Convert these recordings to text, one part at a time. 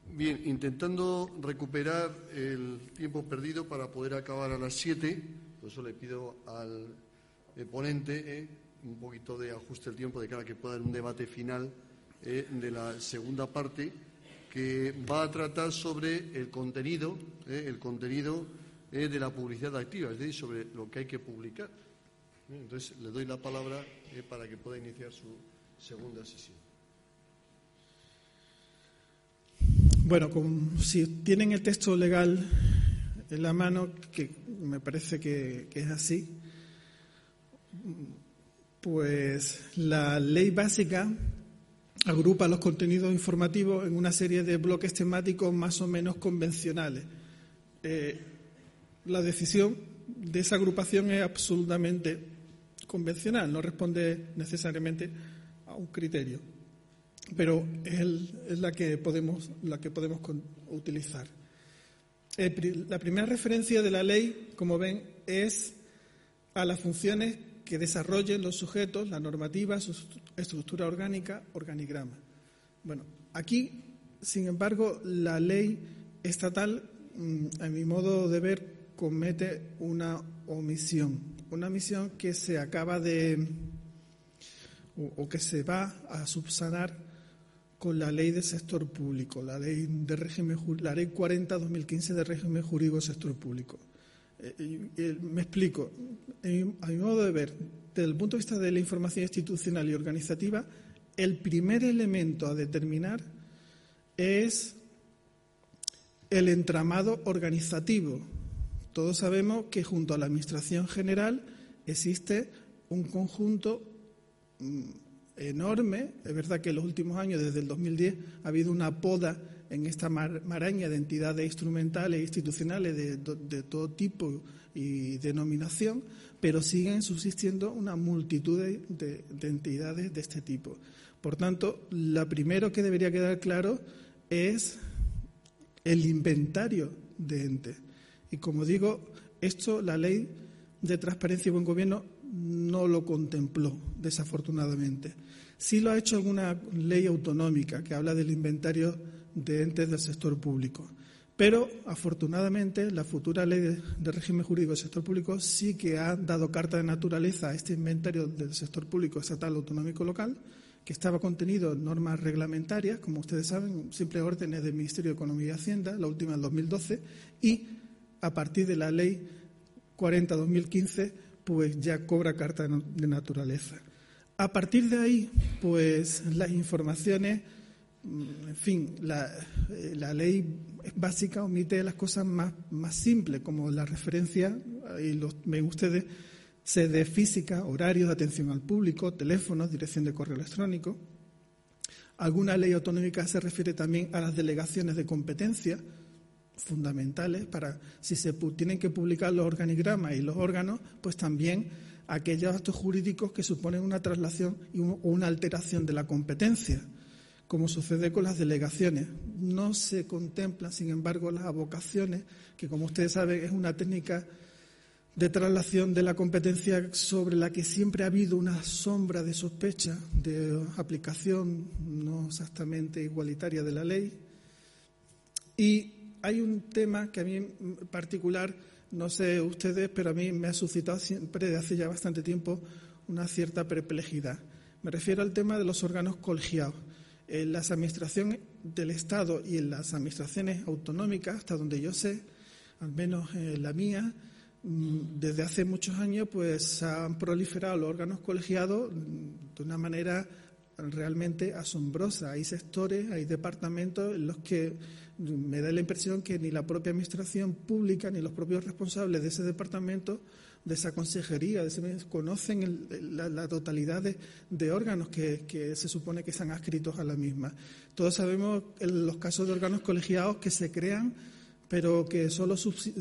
Bien, intentando recuperar el tiempo perdido para poder acabar a las 7, por eso le pido al ponente un poquito de ajuste del tiempo de cara a que pueda dar un debate final de la segunda parte, que va a tratar sobre el contenido de la publicidad activa, es decir, sobre lo que hay que publicar. Entonces, le doy la palabra para que pueda iniciar su segunda sesión. Bueno, si tienen el texto legal en la mano, que me parece que es así, pues la ley básica agrupa los contenidos informativos en una serie de bloques temáticos más o menos convencionales. La decisión de esa agrupación es absolutamente convencional, no responde necesariamente a un criterio, pero es la que podemos utilizar. La primera referencia de la ley, como ven, es a las funciones que desarrollen los sujetos, la normativa, su estructura orgánica, organigrama. Bueno, aquí, sin embargo, la ley estatal, a mi modo de ver, comete una omisión que se acaba o que se va a subsanar con la ley del sector público, la ley 40/2015 de régimen jurídico del sector público. Me explico. A mi modo de ver, desde el punto de vista de la información institucional y organizativa, el primer elemento a determinar es el entramado organizativo. Todos sabemos que junto a la Administración General existe un conjunto enorme. Es verdad que en los últimos años, desde el 2010, ha habido una poda en esta maraña de entidades instrumentales e institucionales de todo tipo y denominación, pero siguen subsistiendo una multitud de entidades de este tipo. Por tanto, lo primero que debería quedar claro es el inventario de entes. Y como digo, esto la Ley de Transparencia y Buen Gobierno no lo contempló, desafortunadamente. Sí lo ha hecho alguna ley autonómica que habla del inventario de entes del sector público. Pero, afortunadamente, la futura ley de régimen jurídico del sector público sí que ha dado carta de naturaleza a este inventario del sector público estatal, autonómico, local, que estaba contenido en normas reglamentarias, como ustedes saben, simples órdenes del Ministerio de Economía y Hacienda, la última en 2012, y a partir de la ley 40/2015, pues ya cobra carta de naturaleza. A partir de ahí, pues las informaciones, en fin, la ley básica omite las cosas más simples, como la referencia, y ven ustedes, sede física, horarios de atención al público, teléfonos, dirección de correo electrónico. Alguna ley autonómica se refiere también a las delegaciones de competencia, fundamentales para, si se tienen que publicar los organigramas y los órganos, pues también aquellos actos jurídicos que suponen una traslación o una alteración de la competencia, como sucede con las delegaciones. No se contemplan, sin embargo, las avocaciones, que como ustedes saben es una técnica de traslación de la competencia sobre la que siempre ha habido una sombra de sospecha de aplicación no exactamente igualitaria de la ley. Y hay un tema que a mí en particular, no sé ustedes, pero a mí me ha suscitado siempre desde hace ya bastante tiempo una cierta perplejidad. Me refiero al tema de los órganos colegiados. En las administraciones del Estado y en las administraciones autonómicas, hasta donde yo sé, al menos en la mía, desde hace muchos años pues han proliferado los órganos colegiados de una manera realmente asombrosa. Hay sectores, hay departamentos en los que me da la impresión que ni la propia administración pública ni los propios responsables de ese departamento, de esa consejería, conocen la totalidad de órganos que se supone que están adscritos a la misma. Todos sabemos los casos de órganos colegiados que se crean, pero que solo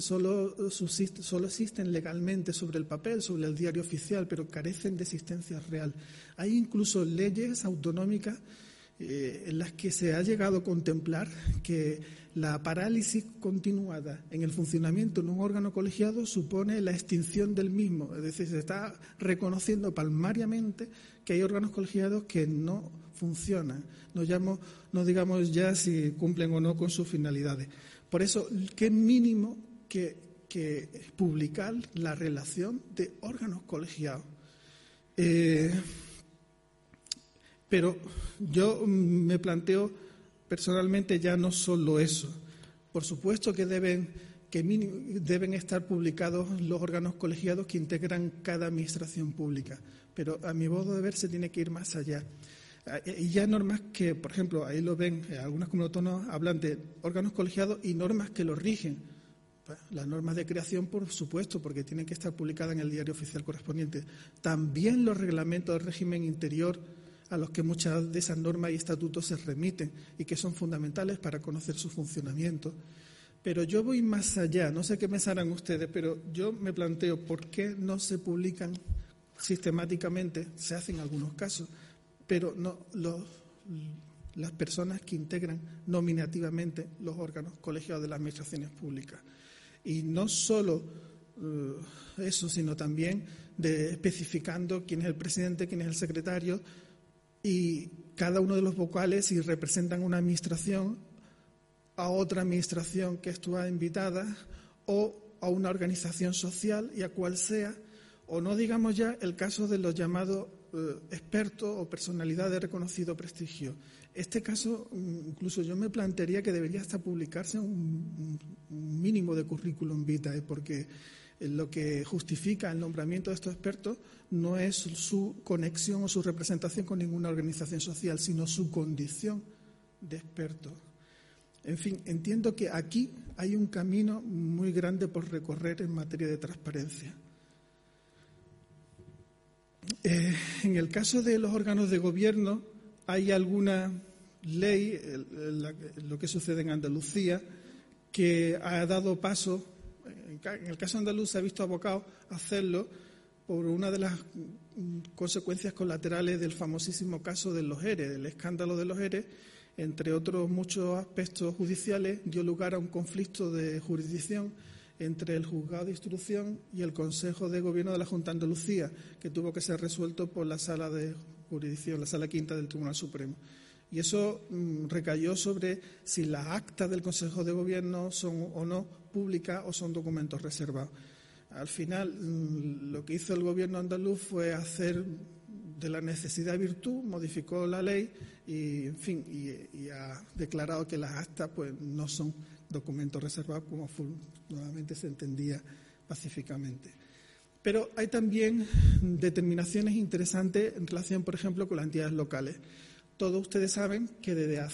existen legalmente sobre el papel, sobre el diario oficial, pero carecen de existencia real. Hay incluso leyes autonómicas en las que se ha llegado a contemplar que la parálisis continuada en el funcionamiento de un órgano colegiado supone la extinción del mismo. Es decir, se está reconociendo palmariamente que hay órganos colegiados que no funcionan, no digamos ya si cumplen o no con sus finalidades. Por eso, qué mínimo que publicar la relación de órganos colegiados. Pero yo me planteo personalmente ya no solo eso. Por supuesto que deben estar publicados los órganos colegiados que integran cada administración pública, pero a mi modo de ver se tiene que ir más allá. Y ya normas que, por ejemplo, ahí lo ven, algunas comunidades autónomas hablan de órganos colegiados y normas que los rigen. Las normas de creación, por supuesto, porque tienen que estar publicadas en el diario oficial correspondiente. También los reglamentos del régimen interior, a los que muchas de esas normas y estatutos se remiten y que son fundamentales para conocer su funcionamiento. Pero yo voy más allá, no sé qué pensarán ustedes, pero yo me planteo por qué no se publican sistemáticamente, se hacen en algunos casos, pero no las personas que integran nominativamente los órganos colegiados de las administraciones públicas. Y no solo eso, sino también especificando quién es el presidente, quién es el secretario y cada uno de los vocales si representan una administración a otra administración que estuvo invitada o a una organización social y a cual sea, o no digamos ya el caso de los llamados expertos o personalidades de reconocido prestigio. Este caso, incluso yo me plantearía que debería hasta publicarse un mínimo de currículum vitae, porque lo que justifica el nombramiento de estos expertos no es su conexión o su representación con ninguna organización social, sino su condición de experto. En fin, entiendo que aquí hay un camino muy grande por recorrer en materia de transparencia. En el caso de los órganos de gobierno, hay alguna ley, lo que sucede en Andalucía, que ha dado paso, en el caso andaluz se ha visto abocado a hacerlo por una de las consecuencias colaterales del famosísimo caso de los ERE, del escándalo de los ERE, entre otros muchos aspectos judiciales, dio lugar a un conflicto de jurisdicción entre el Juzgado de Instrucción y el Consejo de Gobierno de la Junta de Andalucía, que tuvo que ser resuelto por la Sala de Jurisdicción, la Sala Quinta del Tribunal Supremo. Y eso recayó sobre si las actas del Consejo de Gobierno son o no públicas o son documentos reservados. Al final, lo que hizo el Gobierno andaluz fue hacer de la necesidad virtud, modificó la ley y, en fin, y ha declarado que las actas pues no son documentos reservados como nuevamente se entendía pacíficamente. Pero hay también determinaciones interesantes en relación, por ejemplo, con las entidades locales. Todos ustedes saben que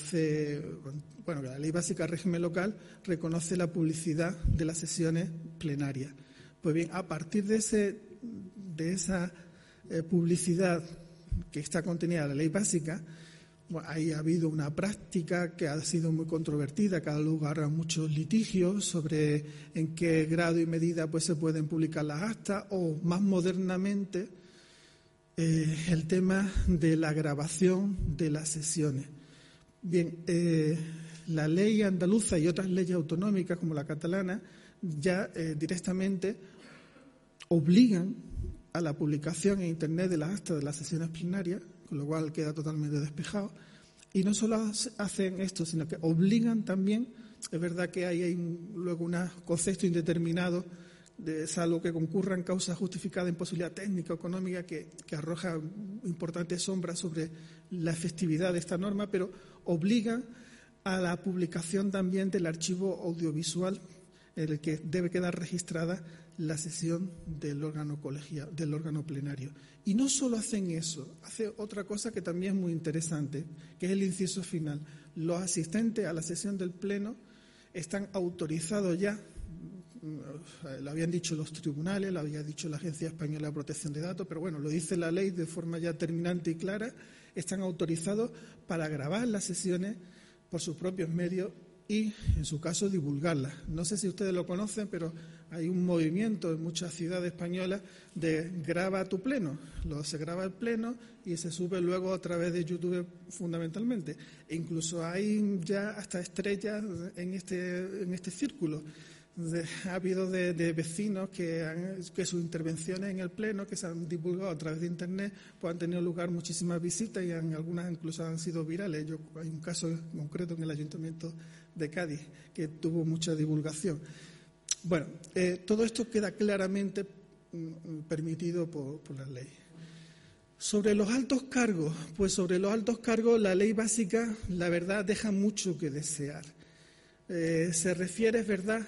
la Ley Básica del Régimen Local reconoce la publicidad de las sesiones plenarias. Pues bien, a partir de esa publicidad que está contenida en la Ley Básica, ahí ha habido una práctica que ha sido muy controvertida, que ha dado lugar a muchos litigios sobre en qué grado y medida pues se pueden publicar las actas, o más modernamente el tema de la grabación de las sesiones. Bien, la ley andaluza y otras leyes autonómicas como la catalana ya directamente obligan a la publicación en Internet de las actas de las sesiones plenarias, con lo cual queda totalmente despejado. Y no solo hacen esto, sino que obligan también, es verdad que hay luego un concepto indeterminado, salvo que concurran causas justificadas en posibilidad técnica o económica, que arroja importantes sombras sobre la efectividad de esta norma, pero obligan a la publicación también del archivo audiovisual en el que debe quedar registrada la sesión del órgano colegiado, del órgano plenario. Y no solo hacen eso, hace otra cosa que también es muy interesante, que es el inciso final. Los asistentes a la sesión del Pleno están autorizados ya, lo habían dicho los tribunales, lo había dicho la Agencia Española de Protección de Datos, pero bueno, lo dice la ley de forma ya terminante y clara, están autorizados para grabar las sesiones por sus propios medios y, en su caso, divulgarlas. No sé si ustedes lo conocen, pero hay un movimiento en muchas ciudades españolas de graba tu pleno. Se graba el pleno y se sube luego a través de YouTube fundamentalmente. E incluso hay ya hasta estrellas en este círculo. Ha habido de vecinos que sus intervenciones en el Pleno, que se han divulgado a través de Internet, pues han tenido lugar muchísimas visitas y algunas incluso han sido virales. Hay un caso concreto en el Ayuntamiento de Cádiz que tuvo mucha divulgación. Bueno, todo esto queda claramente permitido por la ley. Sobre los altos cargos, pues sobre los altos cargos la ley básica, la verdad, deja mucho que desear. Se refiere, es verdad,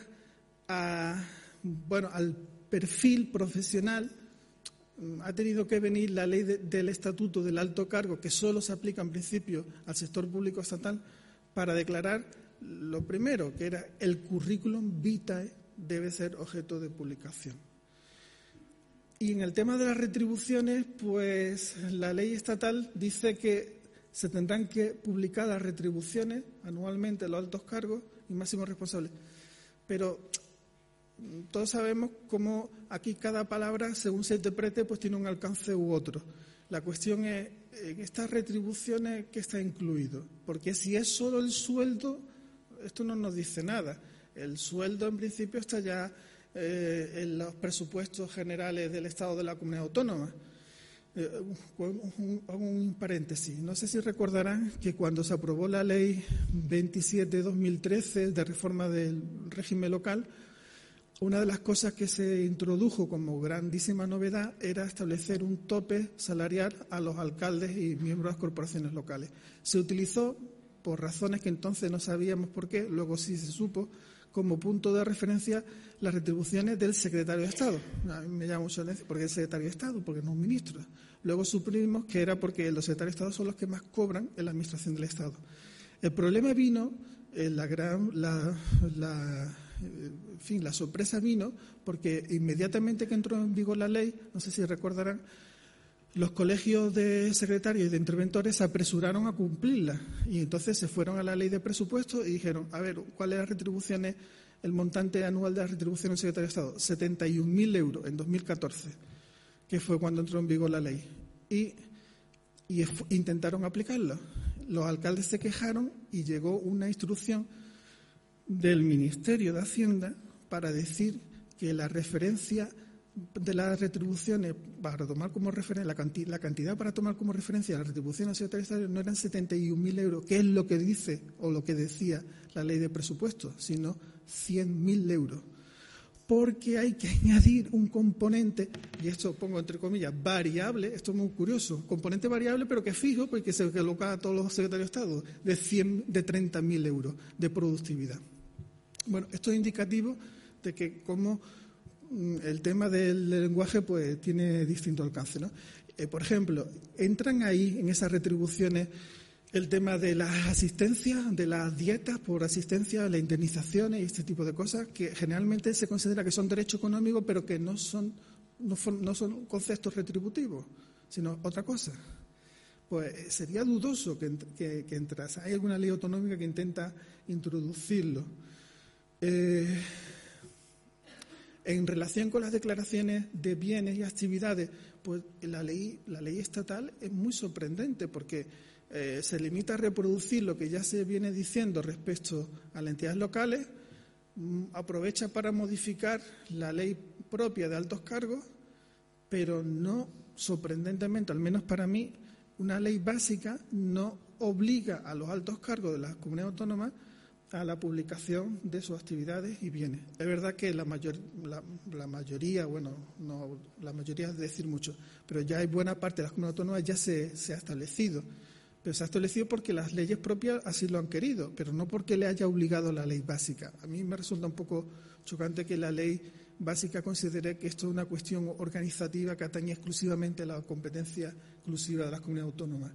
al perfil profesional. Ha tenido que venir la ley del Estatuto del Alto Cargo, que solo se aplica en principio al sector público estatal, para declarar lo primero, que era el currículum vitae debe ser objeto de publicación. Y en el tema de las retribuciones, pues la ley estatal dice que se tendrán que publicar las retribuciones anualmente de los altos cargos y máximos responsables. Pero todos sabemos cómo aquí cada palabra, según se interprete, pues tiene un alcance u otro. La cuestión es, en estas retribuciones, ¿qué está incluido? Porque si es solo el sueldo, esto no nos dice nada. El sueldo, en principio, está ya en los presupuestos generales del Estado de la Comunidad Autónoma. Hago un paréntesis. No sé si recordarán que cuando se aprobó la Ley 27/2013 de reforma del régimen local, una de las cosas que se introdujo como grandísima novedad era establecer un tope salarial a los alcaldes y miembros de las corporaciones locales. Se utilizó, por razones que entonces no sabíamos por qué, luego sí se supo, como punto de referencia las retribuciones del secretario de Estado. A mí me llama mucho la atención, porque es secretario de Estado, porque no es un ministro. Luego supimos que era porque los secretarios de Estado son los que más cobran en la administración del Estado. El problema vino, la sorpresa vino porque inmediatamente que entró en vigor la ley, no sé si recordarán, los colegios de secretarios y de interventores se apresuraron a cumplirla y entonces se fueron a la ley de presupuesto y dijeron, a ver, ¿cuál es la retribución, el montante anual de la retribución del secretario de Estado? 71.000 euros en 2014, que fue cuando entró en vigor la ley. Y intentaron aplicarla. Los alcaldes se quejaron y llegó una instrucción del Ministerio de Hacienda para decir que la referencia de las retribuciones para tomar como referencia, la cantidad para tomar como referencia la retribución al secretario de Estado no eran 71.000 euros, que es lo que dice o lo que decía la ley de presupuestos, sino 100.000 euros. Porque hay que añadir un componente, y esto pongo entre comillas, variable, esto es muy curioso, componente variable pero que es fijo, porque se coloca a todos los secretarios de Estado, de 30.000 euros de productividad. Bueno, esto es indicativo de que como el tema del lenguaje pues tiene distinto alcance, ¿no? Por ejemplo, entran ahí en esas retribuciones el tema de las asistencias, de las dietas por asistencia, las indemnizaciones y este tipo de cosas que generalmente se considera que son derechos económicos pero que no son conceptos retributivos, sino otra cosa. Pues sería dudoso que entrase. Hay alguna ley autonómica que intenta introducirlo. En relación con las declaraciones de bienes y actividades, pues la ley estatal es muy sorprendente porque se limita a reproducir lo que ya se viene diciendo respecto a las entidades locales, aprovecha para modificar la ley propia de altos cargos, pero no, sorprendentemente, al menos para mí, una ley básica no obliga a los altos cargos de las comunidades autónomas a la publicación de sus actividades y bienes. Es verdad que la mayoría, bueno, no, la mayoría es decir mucho, pero ya hay buena parte de las comunidades autónomas ya se ha establecido. Pero se ha establecido porque las leyes propias así lo han querido, pero no porque le haya obligado la ley básica. A mí me resulta un poco chocante que la ley básica considere que esto es una cuestión organizativa que atañe exclusivamente a la competencia exclusiva de las comunidades autónomas.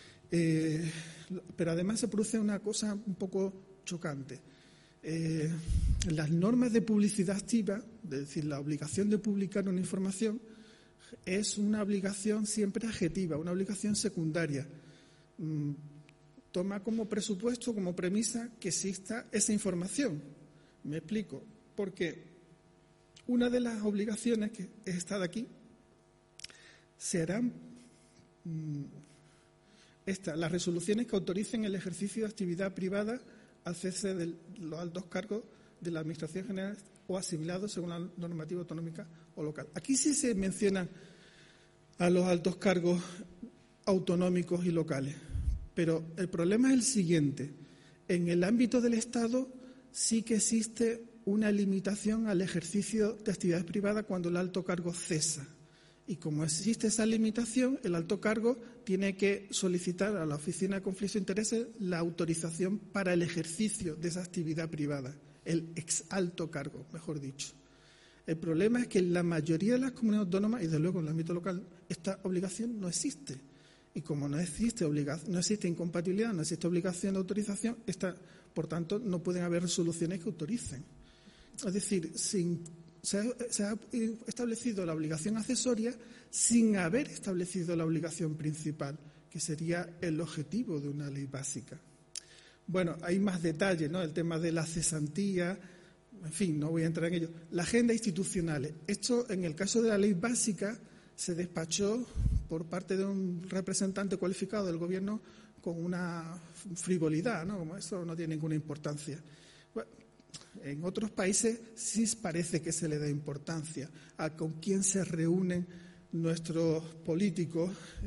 Pero además se produce una cosa un poco chocante. Las normas de publicidad activa, es decir, la obligación de publicar una información, es una obligación siempre adjetiva, una obligación secundaria. Toma como presupuesto, como premisa, que exista esa información. Me explico. Porque una de las obligaciones que está de aquí serán las resoluciones que autoricen el ejercicio de actividad privada al cese de los altos cargos de la Administración General o asimilados según la normativa autonómica o local. Aquí sí se mencionan a los altos cargos autonómicos y locales, pero el problema es el siguiente. En el ámbito del Estado sí que existe una limitación al ejercicio de actividades privadas cuando el alto cargo cesa. Y como existe esa limitación, el alto cargo tiene que solicitar a la Oficina de Conflicto de Intereses la autorización para el ejercicio de esa actividad privada, el ex alto cargo, mejor dicho. El problema es que en la mayoría de las comunidades autónomas, y desde luego en el ámbito local, esta obligación no existe. Y como no existe incompatibilidad, no existe obligación de autorización, por tanto, no pueden haber resoluciones que autoricen. Es decir, se ha establecido la obligación accesoria sin haber establecido la obligación principal, que sería el objetivo de una ley básica. Bueno, hay más detalles, ¿no? El tema de la cesantía, en fin, no voy a entrar en ello. La agenda institucional. Esto, en el caso de la ley básica, se despachó por parte de un representante cualificado del Gobierno con una frivolidad, ¿no? Como eso no tiene ninguna importancia. Bueno, en otros países sí parece que se le da importancia a con quién se reúnen nuestros políticos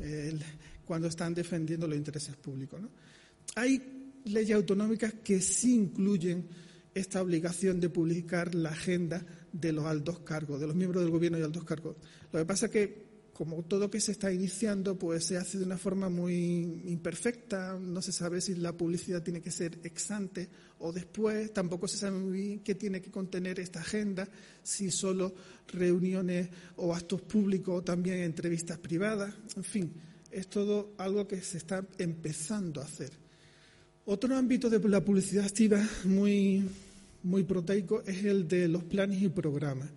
cuando están defendiendo los intereses públicos, ¿no? Hay leyes autonómicas que sí incluyen esta obligación de publicar la agenda de los altos cargos, de los miembros del Gobierno y altos cargos. Lo que pasa es que, como todo que se está iniciando, pues se hace de una forma muy imperfecta, no se sabe si la publicidad tiene que ser ex ante o después, tampoco se sabe muy bien qué tiene que contener esta agenda, si solo reuniones o actos públicos o también entrevistas privadas, en fin, es todo algo que se está empezando a hacer. Otro ámbito de la publicidad activa muy proteico es el de los planes y programas.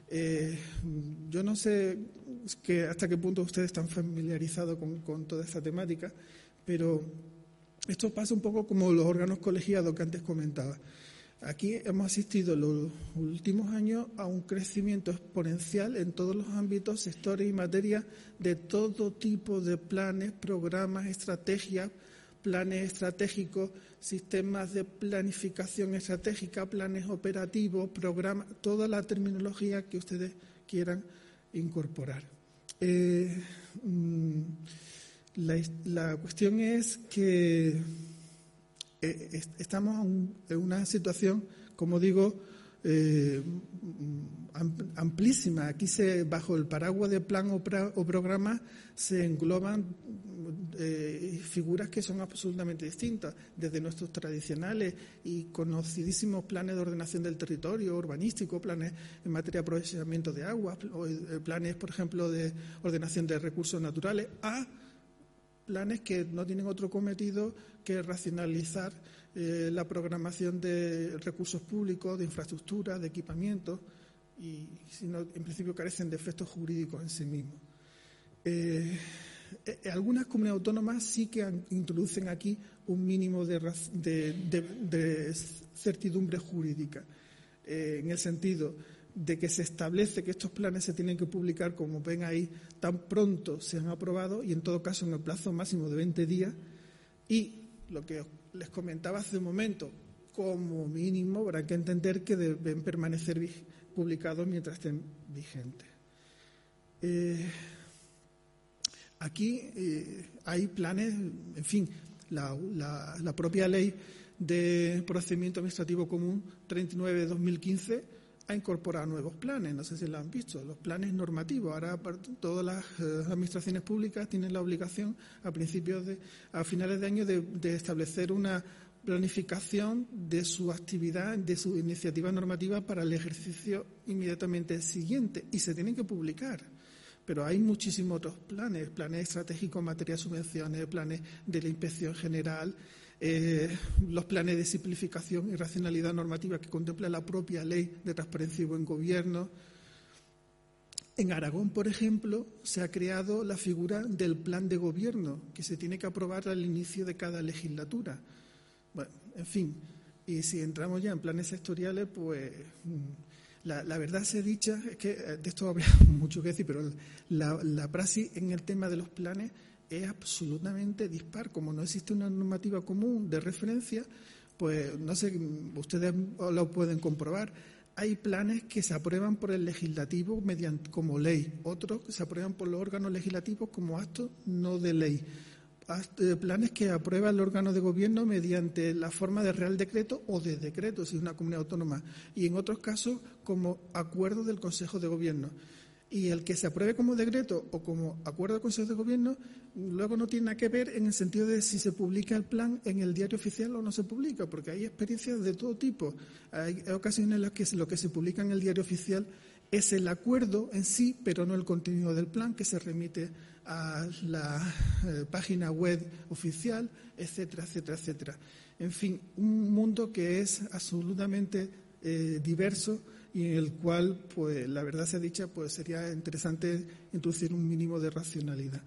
Yo no sé hasta qué punto ustedes están familiarizados con toda esta temática, pero esto pasa un poco como los órganos colegiados que antes comentaba. Aquí hemos asistido en los últimos años a un crecimiento exponencial en todos los ámbitos, sectores y materias de todo tipo de planes, programas, estrategias, planes estratégicos, sistemas de planificación estratégica, planes operativos, programas, toda la terminología que ustedes quieran incorporar. La cuestión es que estamos en una situación, como digo, amplísima. Aquí bajo el paraguas de plan o programa se engloban figuras que son absolutamente distintas, desde nuestros tradicionales y conocidísimos planes de ordenación del territorio, urbanístico, planes en materia de aprovechamiento de aguas, planes, por ejemplo, de ordenación de recursos naturales, a planes que no tienen otro cometido que racionalizar la programación de recursos públicos, de infraestructura, de equipamiento, y sino, en principio carecen de efectos jurídicos en sí mismos. Algunas comunidades autónomas sí que introducen aquí un mínimo de certidumbre jurídica, en el sentido de que se establece que estos planes se tienen que publicar, como ven ahí, tan pronto se han aprobado y en todo caso en el plazo máximo de 20 días, y lo que les comentaba hace un momento, como mínimo habrá que entender que deben permanecer publicados mientras estén vigentes. Aquí hay planes, en fin, la propia ley de procedimiento administrativo común 39 de 2015 ha incorporado nuevos planes, no sé si lo han visto, los planes normativos. Ahora todas las administraciones públicas tienen la obligación a finales de año de establecer una planificación de su actividad, de su iniciativa normativa para el ejercicio inmediatamente siguiente, y se tienen que publicar. Pero hay muchísimos otros planes estratégicos en materia de subvenciones, planes de la inspección general, los planes de simplificación y racionalidad normativa que contempla la propia ley de transparencia y buen gobierno. En Aragón, por ejemplo, se ha creado la figura del plan de gobierno, que se tiene que aprobar al inicio de cada legislatura. Bueno, en fin, y si entramos ya en planes sectoriales, pues la verdad sea dicha, es que de esto habría mucho que decir, pero la praxis en el tema de los planes es absolutamente dispar. Como no existe una normativa común de referencia, pues no sé, ustedes lo pueden comprobar. hay planes que se aprueban por el legislativo como ley, otros que se aprueban por los órganos legislativos como actos no de ley. Planes que aprueba el órgano de gobierno mediante la forma de real decreto o de decreto, si es una comunidad autónoma, y en otros casos como acuerdo del Consejo de Gobierno. Y el que se apruebe como decreto o como acuerdo del Consejo de Gobierno luego no tiene nada que ver en el sentido de si se publica el plan en el diario oficial o no se publica, porque hay experiencias de todo tipo. Hay ocasiones en las que lo que se publica en el diario oficial es el acuerdo en sí, pero no el contenido del plan, que se remite a la página web oficial, etcétera, etcétera, etcétera. En fin, un mundo que es absolutamente diverso y en el cual, pues, la verdad sea dicha, pues sería interesante introducir un mínimo de racionalidad.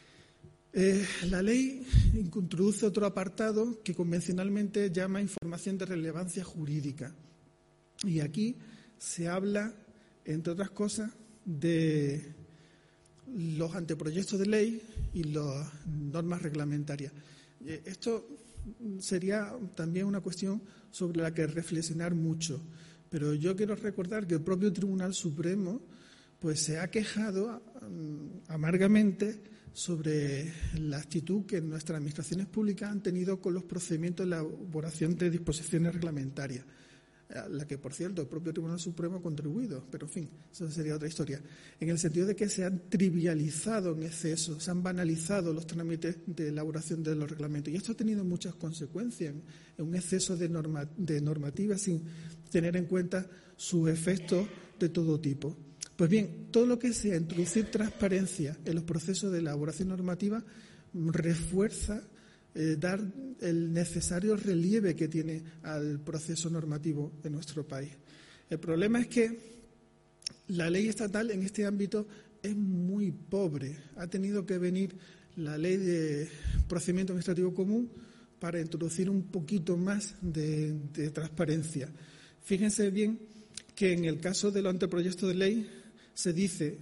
La ley introduce otro apartado que convencionalmente llama información de relevancia jurídica. Y aquí se habla, entre otras cosas, de los anteproyectos de ley y las normas reglamentarias. Esto sería también una cuestión sobre la que reflexionar mucho, pero yo quiero recordar que el propio Tribunal Supremo pues se ha quejado amargamente sobre la actitud que nuestras administraciones públicas han tenido con los procedimientos de elaboración de disposiciones reglamentarias, a la que, por cierto, el propio Tribunal Supremo ha contribuido, pero en fin, eso sería otra historia, en el sentido de que se han trivializado en exceso, se han banalizado los trámites de elaboración de los reglamentos, y esto ha tenido muchas consecuencias, en un exceso de normativa sin tener en cuenta sus efectos de todo tipo. Pues bien, todo lo que sea introducir transparencia en los procesos de elaboración normativa refuerza dar el necesario relieve que tiene al proceso normativo en nuestro país. El problema es que la ley estatal en este ámbito es muy pobre. Ha tenido que venir la ley de procedimiento administrativo común para introducir un poquito más de transparencia. Fíjense bien que en el caso de los anteproyectos de ley se dice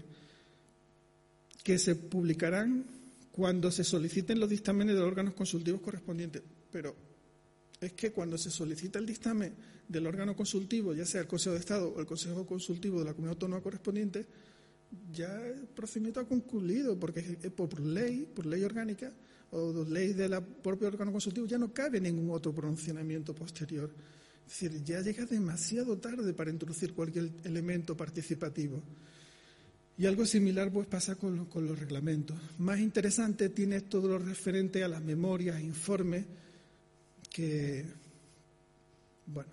que se publicarán cuando se soliciten los dictámenes de los órganos consultivos correspondientes. Pero es que cuando se solicita el dictamen del órgano consultivo, ya sea el Consejo de Estado o el Consejo Consultivo de la Comunidad Autónoma correspondiente, ya el procedimiento ha concluido, porque por ley orgánica o ley del propio órgano consultivo ya no cabe ningún otro pronunciamiento posterior. Es decir, ya llega demasiado tarde para introducir cualquier elemento participativo. Y algo similar pues pasa con los reglamentos. Más interesante tiene todo lo referente a las memorias, informes, que, bueno,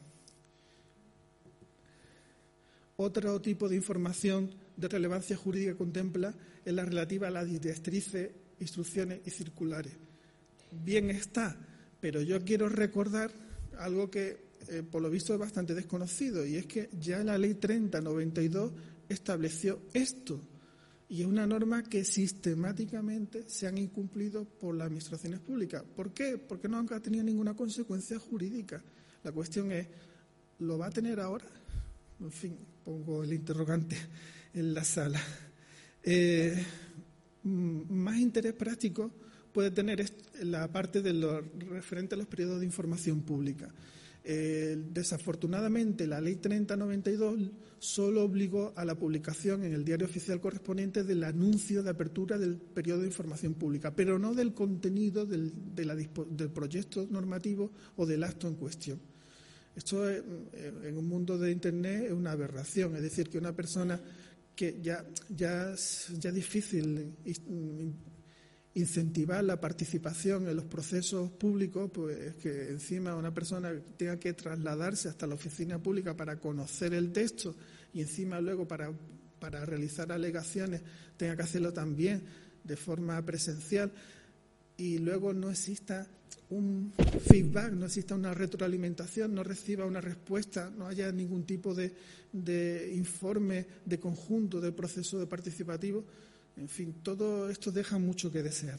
otro tipo de información de relevancia jurídica contempla es la relativa a las directrices, instrucciones y circulares. Bien está, pero yo quiero recordar algo que por lo visto es bastante desconocido, y es que ya la Ley 30/92 estableció esto, y es una norma que sistemáticamente se han incumplido por las administraciones públicas. ¿Por qué? Porque no ha tenido ninguna consecuencia jurídica. La cuestión es, ¿lo va a tener ahora? En fin, pongo el interrogante en la sala. Más interés práctico puede tener la parte de lo referente a los periodos de información pública. Desafortunadamente, la Ley 30/92 solo obligó a la publicación en el diario oficial correspondiente del anuncio de apertura del periodo de información pública, pero no del contenido del proyecto normativo o del acto en cuestión. Esto en un mundo de Internet es una aberración, es decir, que una persona que ya es difícil incentivar la participación en los procesos públicos, pues que encima una persona tenga que trasladarse hasta la oficina pública para conocer el texto y encima luego para realizar alegaciones tenga que hacerlo también de forma presencial, y luego no exista un feedback, no exista una retroalimentación, no reciba una respuesta, no haya ningún tipo de informe de conjunto del proceso de participativo. En fin, todo esto deja mucho que desear.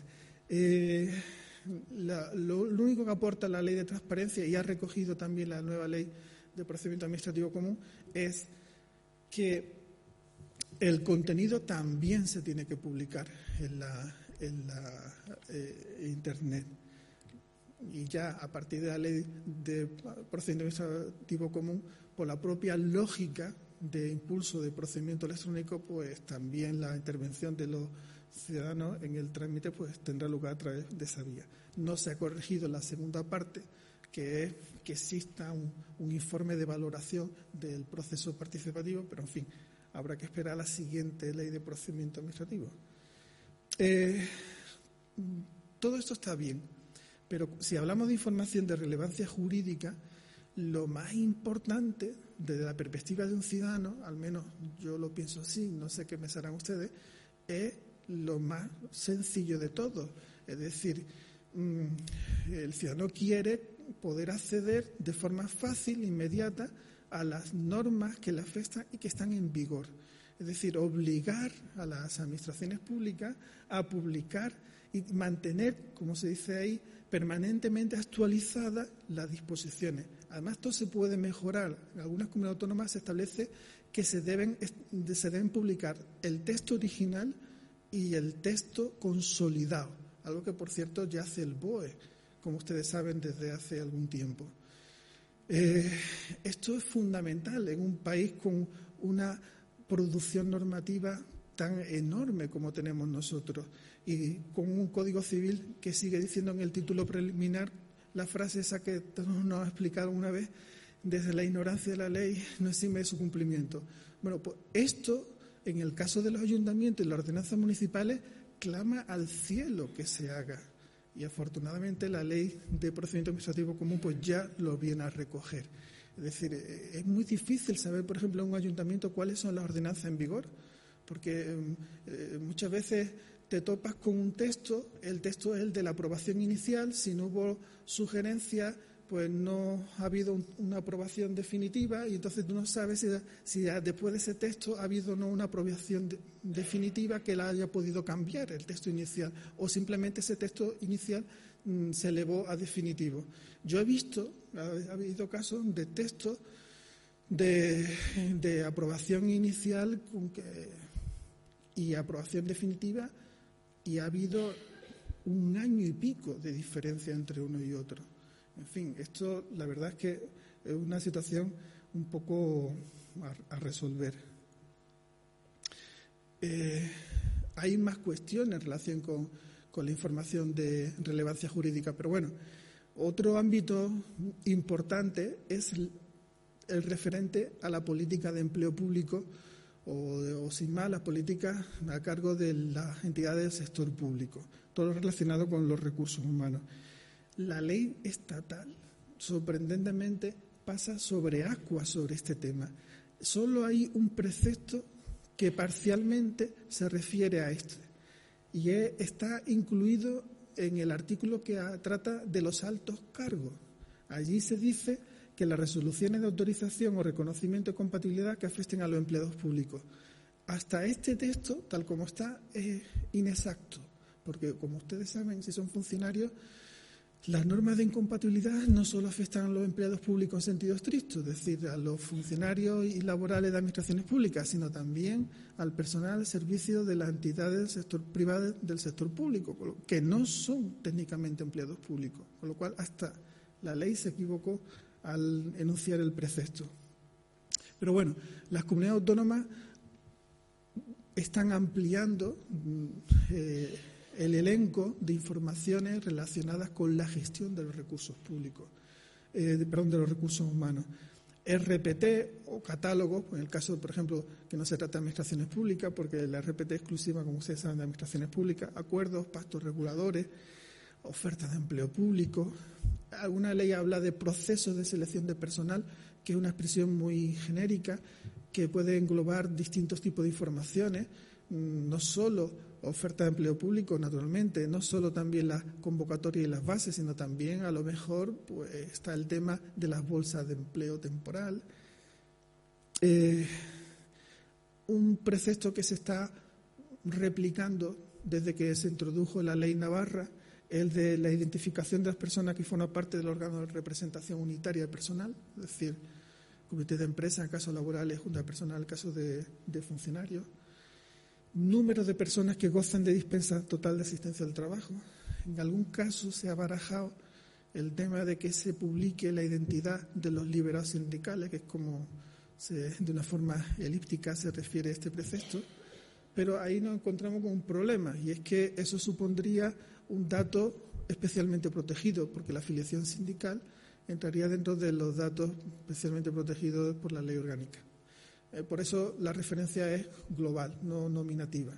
Lo único que aporta la ley de transparencia, y ha recogido también la nueva ley de procedimiento administrativo común, es que el contenido también se tiene que publicar en la Internet. y ya a partir de la ley de procedimiento administrativo común, por la propia lógica de impulso de procedimiento electrónico, pues también la intervención de los ciudadanos en el trámite pues tendrá lugar a través de esa vía. No se ha corregido la segunda parte, que es que exista un informe de valoración del proceso participativo, pero en fin, habrá que esperar a la siguiente ley de procedimiento administrativo. Todo esto está bien, pero si hablamos de información de relevancia jurídica, lo más importante desde la perspectiva de un ciudadano, al menos yo lo pienso así, no sé qué pensarán ustedes, es lo más sencillo de todo. Es decir, el ciudadano quiere poder acceder de forma fácil, inmediata, a las normas que le afectan y que están en vigor. Es decir, obligar a las administraciones públicas a publicar y mantener, como se dice ahí, permanentemente actualizadas las disposiciones. Además, esto se puede mejorar. En algunas comunidades autónomas se establece que se deben publicar el texto original y el texto consolidado, algo que, por cierto, ya hace el BOE, como ustedes saben, desde hace algún tiempo. Esto es fundamental en un país con una producción normativa tan enorme como tenemos nosotros y con un Código Civil que sigue diciendo en el título preliminar la frase esa que nos ha explicado una vez: desde la ignorancia de la ley no exime de su cumplimiento. Bueno, pues esto, en el caso de los ayuntamientos y las ordenanzas municipales, clama al cielo que se haga. Y afortunadamente la ley de procedimiento administrativo común pues ya lo viene a recoger. Es decir, es muy difícil saber, por ejemplo, en un ayuntamiento cuáles son las ordenanzas en vigor, porque muchas veces te topas con un texto, el texto es el de la aprobación inicial, si no hubo sugerencias, pues no ha habido una aprobación definitiva y entonces tú no sabes si después de ese texto ha habido o no una aprobación definitiva que la haya podido cambiar el texto inicial o simplemente ese texto inicial se elevó a definitivo. Yo he visto, ha habido casos de textos de aprobación inicial y aprobación definitiva y ha habido 1 año y pico de diferencia entre uno y otro. En fin, esto la verdad es que es una situación un poco a resolver. Hay más cuestiones en relación con la información de relevancia jurídica, pero bueno, otro ámbito importante es el referente a la política de empleo público o sin más, las políticas a cargo de las entidades del sector público, todo lo relacionado con los recursos humanos. La ley estatal, sorprendentemente, pasa sobre agua sobre este tema. Solo hay un precepto que parcialmente se refiere a este y está incluido en el artículo que trata de los altos cargos. Allí se dice que las resoluciones de autorización o reconocimiento de compatibilidad que afecten a los empleados públicos. Hasta este texto, tal como está, es inexacto, porque como ustedes saben, si son funcionarios, las normas de incompatibilidad no solo afectan a los empleados públicos en sentido estricto, es decir, a los funcionarios y laborales de administraciones públicas, sino también al personal al servicio de las entidades del sector privado del sector público, que no son técnicamente empleados públicos, con lo cual hasta la ley se equivocó al enunciar el precepto. Pero bueno, las comunidades autónomas están ampliando el elenco de informaciones relacionadas con la gestión de los recursos públicos, de los recursos humanos. RPT o catálogos, en el caso, por ejemplo, que no se trata de administraciones públicas, porque la RPT es exclusiva, como ustedes saben, de administraciones públicas, acuerdos, pactos reguladores, ofertas de empleo público. Alguna ley habla de procesos de selección de personal, que es una expresión muy genérica, que puede englobar distintos tipos de informaciones, no solo oferta de empleo público, naturalmente, no solo también las convocatorias y las bases, sino también a lo mejor pues, está el tema de las bolsas de empleo temporal. Un precepto que se está replicando desde que se introdujo la ley Navarra, el de la identificación de las personas que forman parte del órgano de representación unitaria de personal, es decir, comité de empresa en casos laborales, junta de personal en casos de funcionarios. Número de personas que gozan de dispensa total de asistencia al trabajo. En algún caso se ha barajado el tema de que se publique la identidad de los liberados sindicales, que es como de una forma elíptica se refiere a este precepto, pero ahí nos encontramos con un problema, y es que eso supondría un dato especialmente protegido, porque la afiliación sindical entraría dentro de los datos especialmente protegidos por la ley orgánica. Por eso la referencia es global, no nominativa.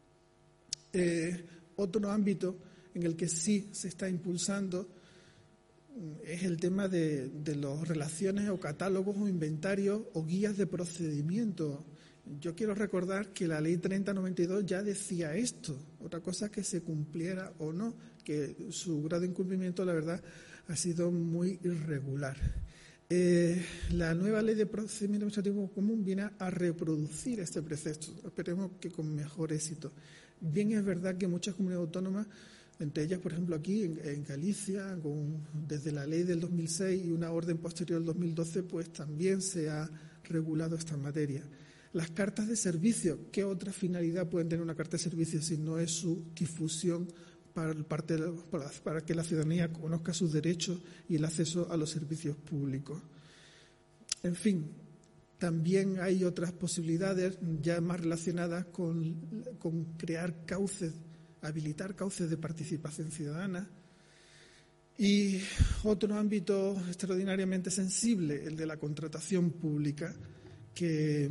Otro ámbito en el que sí se está impulsando es el tema de las relaciones o catálogos o inventarios o guías de procedimiento. Yo quiero recordar que la ley 3092 ya decía esto. Otra cosa es que se cumpliera o no, que su grado de incumplimiento, la verdad, ha sido muy irregular. La nueva ley de procedimiento administrativo común viene a reproducir este precepto. Esperemos que con mejor éxito. Bien, es verdad que muchas comunidades autónomas, entre ellas, por ejemplo, aquí en Galicia, desde la ley del 2006 y una orden posterior del 2012, pues también se ha regulado esta materia. Las cartas de servicio, ¿qué otra finalidad pueden tener una carta de servicio si no es su difusión para que la ciudadanía conozca sus derechos y el acceso a los servicios públicos? En fin, también hay otras posibilidades ya más relacionadas con crear cauces, habilitar cauces de participación ciudadana. Y otro ámbito extraordinariamente sensible, el de la contratación pública, que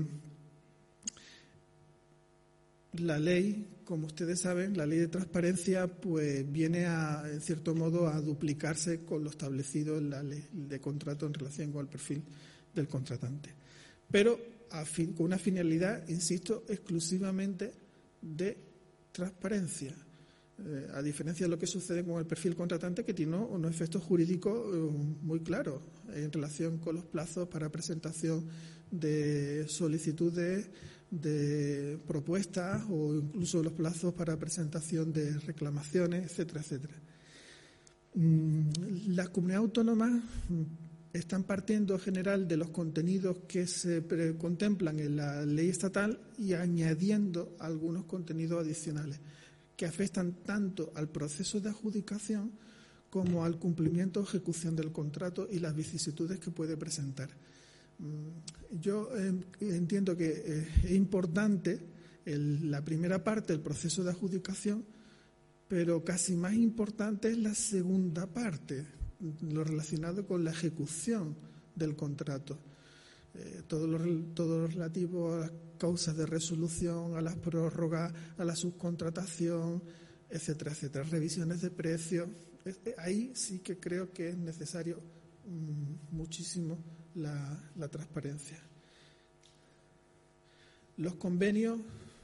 la ley, como ustedes saben, la ley de transparencia, pues viene en cierto modo a duplicarse con lo establecido en la ley de contrato en relación con el perfil del contratante. Pero con una finalidad, insisto, exclusivamente de transparencia. A diferencia de lo que sucede con el perfil contratante, que tiene unos efectos jurídicos muy claros en relación con los plazos para presentación de solicitudes, de propuestas o incluso los plazos para presentación de reclamaciones, etcétera, etcétera. Las comunidades autónomas están partiendo en general de los contenidos que se contemplan en la ley estatal y añadiendo algunos contenidos adicionales que afectan tanto al proceso de adjudicación como al cumplimiento o ejecución del contrato y las vicisitudes que puede presentar. Yo entiendo que es importante la primera parte, el proceso de adjudicación, pero casi más importante es la segunda parte, lo relacionado con la ejecución del contrato. Todo lo relativo a las causas de resolución, a las prórrogas, a la subcontratación, etcétera, etcétera, revisiones de precios. Ahí sí que creo que es necesario muchísimo la transparencia. Los convenios,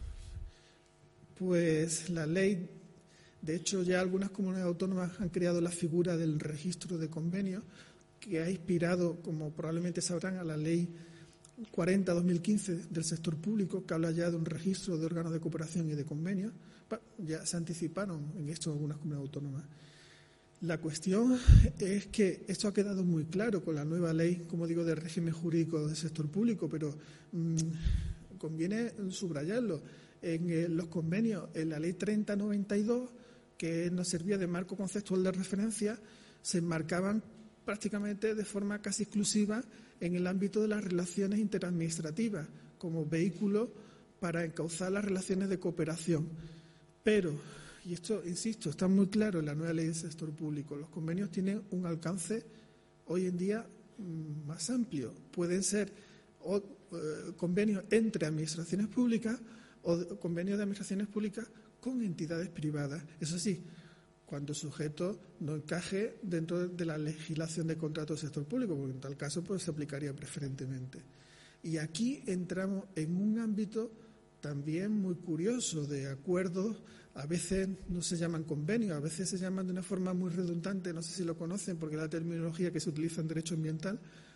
pues la ley, de hecho ya algunas comunidades autónomas han creado la figura del registro de convenios, que ha inspirado, como probablemente sabrán, a la ley 40/2015 del sector público, que habla ya de un registro de órganos de cooperación y de convenios. Ya se anticiparon en esto algunas comunidades autónomas. La cuestión es que esto ha quedado muy claro con la nueva ley, como digo, de régimen jurídico del sector público, pero conviene subrayarlo. En los convenios, en la ley 3092, que nos servía de marco conceptual de referencia, se enmarcaban prácticamente de forma casi exclusiva en el ámbito de las relaciones interadministrativas, como vehículo para encauzar las relaciones de cooperación. Pero, y esto, insisto, está muy claro en la nueva ley del sector público, los convenios tienen un alcance hoy en día más amplio. Pueden ser convenios entre administraciones públicas o convenios de administraciones públicas con entidades privadas. Eso sí, cuando el sujeto no encaje dentro de la legislación de contratos del sector público, porque en tal caso pues, se aplicaría preferentemente. Y aquí entramos en un ámbito también muy curioso de acuerdos. A veces no se llaman convenios, a veces se llaman de una forma muy redundante, no sé si lo conocen porque es la terminología que se utiliza en derecho ambiental,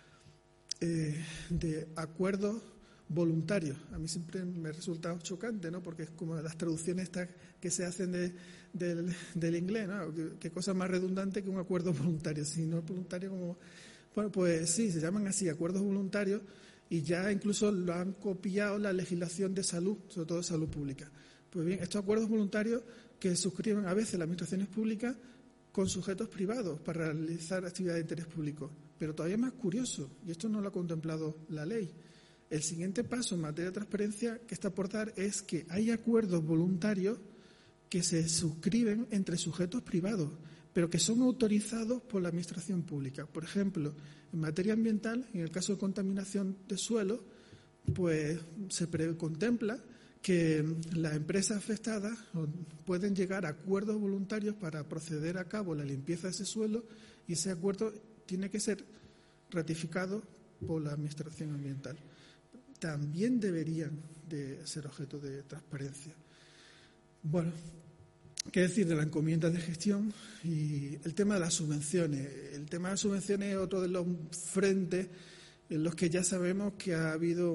de acuerdos voluntarios. A mí siempre me resulta chocante, ¿no? Porque es como las traducciones estas que se hacen del inglés, ¿no? Qué cosa más redundante que un acuerdo voluntario. Si no es voluntario, como... Bueno, pues sí, se llaman así, acuerdos voluntarios, y ya incluso lo han copiado la legislación de salud, sobre todo de salud pública. Pues bien, estos acuerdos voluntarios que suscriben a veces las administraciones públicas con sujetos privados para realizar actividades de interés público. Pero todavía más curioso, y esto no lo ha contemplado la ley, el siguiente paso en materia de transparencia que está por dar es que hay acuerdos voluntarios que se suscriben entre sujetos privados, pero que son autorizados por la Administración pública. Por ejemplo, en materia ambiental, en el caso de contaminación de suelo, pues se contempla que las empresas afectadas pueden llegar a acuerdos voluntarios para proceder a cabo la limpieza de ese suelo, y ese acuerdo tiene que ser ratificado por la Administración ambiental. También deberían de ser objeto de transparencia. Bueno, ¿qué decir de la encomienda de gestión y el tema de las subvenciones? El tema de las subvenciones es otro de los frentes en los que ya sabemos que ha habido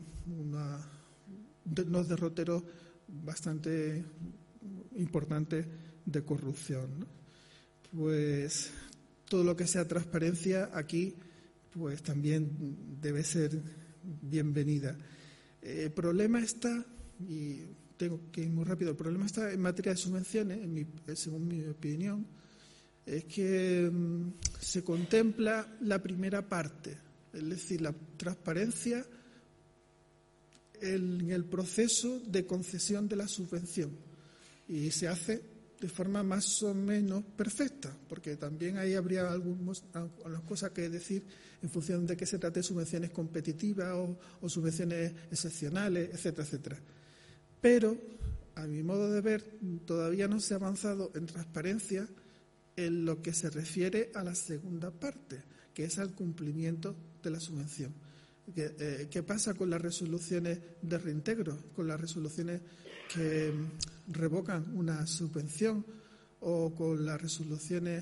unos derroteros bastante importantes de corrupción, ¿no? Pues todo lo que sea transparencia aquí pues también debe ser bienvenida. El problema está, y tengo que ir muy rápido, el problema está en materia de subvenciones, según mi opinión, es que se contempla la primera parte, es decir, la transparencia en el proceso de concesión de la subvención, y se hace de forma más o menos perfecta, porque también ahí habría algunas cosas que decir en función de que se trate de subvenciones competitivas o subvenciones excepcionales, etcétera, etcétera. Pero, a mi modo de ver, todavía no se ha avanzado en transparencia en lo que se refiere a la segunda parte, que es al cumplimiento de la subvención. ¿Qué pasa con las resoluciones de reintegro, con las resoluciones que revocan una subvención, o con las resoluciones